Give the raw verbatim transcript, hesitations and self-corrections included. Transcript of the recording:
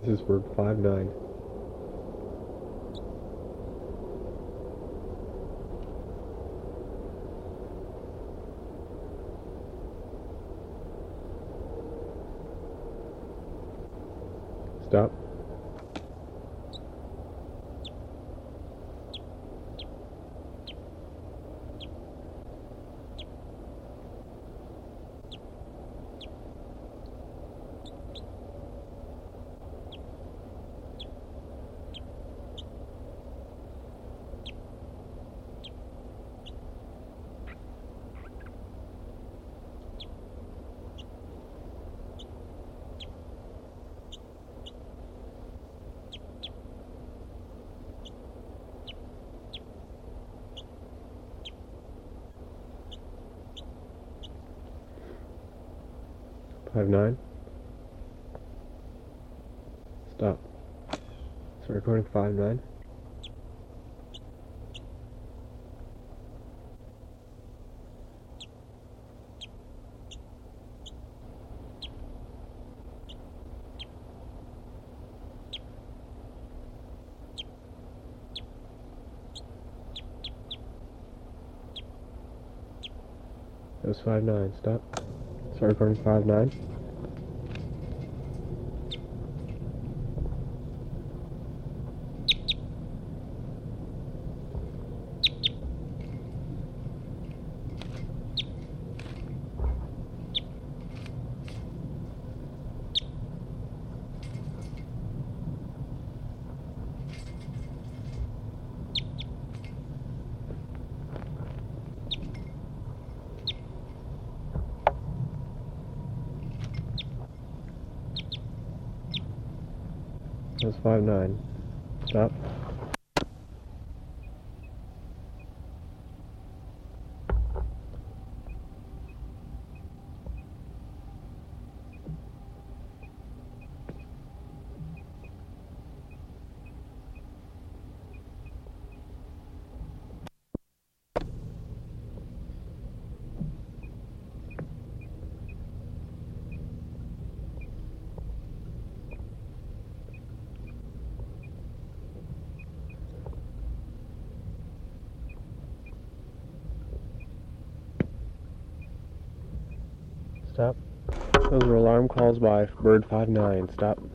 This is Bird five nine. Stop. Five nine. Stop. So recording five nine. That was five nine. Stop. Start recording five nine. That was five nine. Stop. Stop. Those were alarm calls by Bird five nine. Stop.